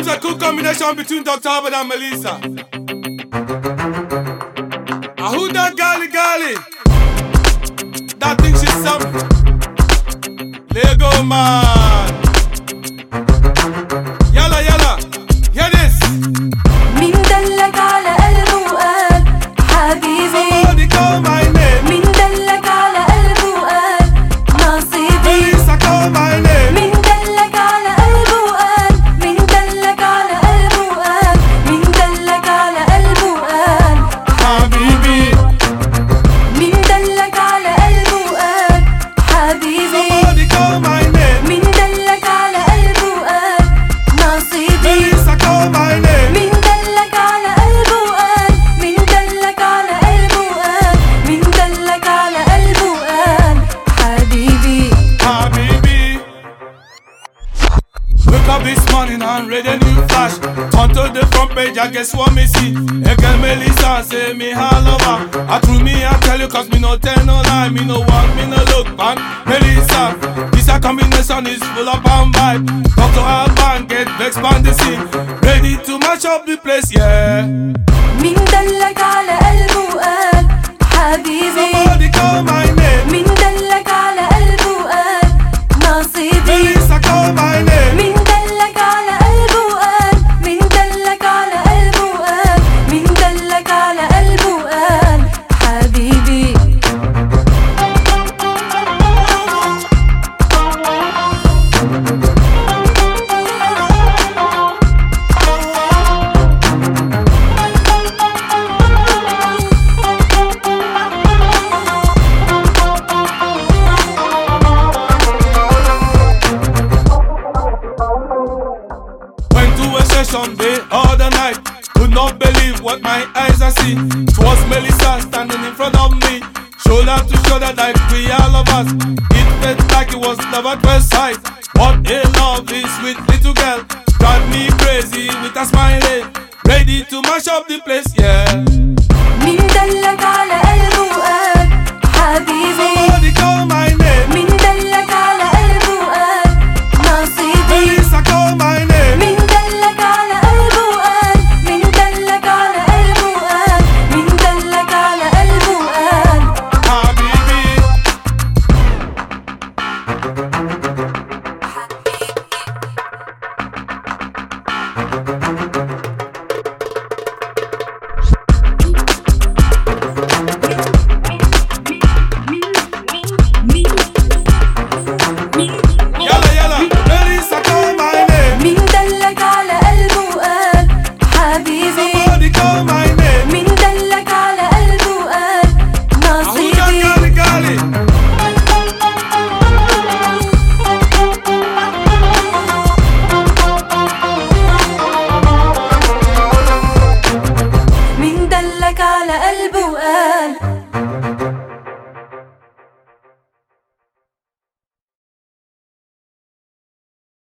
Sometimes a cool combination between Dr. Albert and Melissa. Who that gali gali? That thinks she's something. Lego man. Yalla yalla, hear this. مين دلك على قلبه وقال حبيبي؟ Somebody call my name. مين دلك على قلبه وقال نصيبي؟ Melissa call my name. مين دلك على قلبه وقال؟ مين دلك على قلبه وقال؟ مين دلك على قلبه وقال حبيبي. مين دلك على قلبه وقال حبيبي؟ Somebody call my name. مين دلك على قلبه وقال نصيبي؟ Melissa call my name. مين دلك على قلبه وقال؟ مين دلك على قلبه وقال؟ مين دلك على قلبه وقال حبيبي؟ Habibi. Wake up this morning and read a new flash. Turn to the front page, I guess what me see. A girl Melissa say me her lover. I true me I tell you cause me no tell no lie. Me no walk, me no look back. Melissa, this a combination is full of bomb vibe. Talk to Alban, get vexed on the scene. Ready to mash up the place, yeah. مين دلك على قلبه وقال حبيبي؟ Somebody call my name. مين دلك على قلبه وقال نصيبي؟ Melissa call my name. مين دلك على قلبه وقال؟ مين دلك على قلبه وقال؟ مين دلك على قلبه وقال حبيبي؟ Went to a session the other night. Could not believe what my eyes are see. It was Melissa standing in front of me, shoulder to shoulder like we are lovers. It felt like it was love at first sight. What a lovely sweet little girl. Drive me crazy with a smile. Ready to mash up the place, yeah. مين دلك على قلبه وقال حبيبي؟ Somebody call my name. مين دلك على قلبه وقال نصيبي؟ Melissa call my name. مين دلك على قلبه وقال؟ مين دلك على قلبه وقال؟ مين دلك على قلبه وقال Habibi. Yalla yalla, Melissa call my name. مين دلك على قلبه وقال حبيبي؟ Somebody call my name. مين دلك على قلبه وقال Who that نصيبي؟ gali gali? مين دلك على قلبه وقال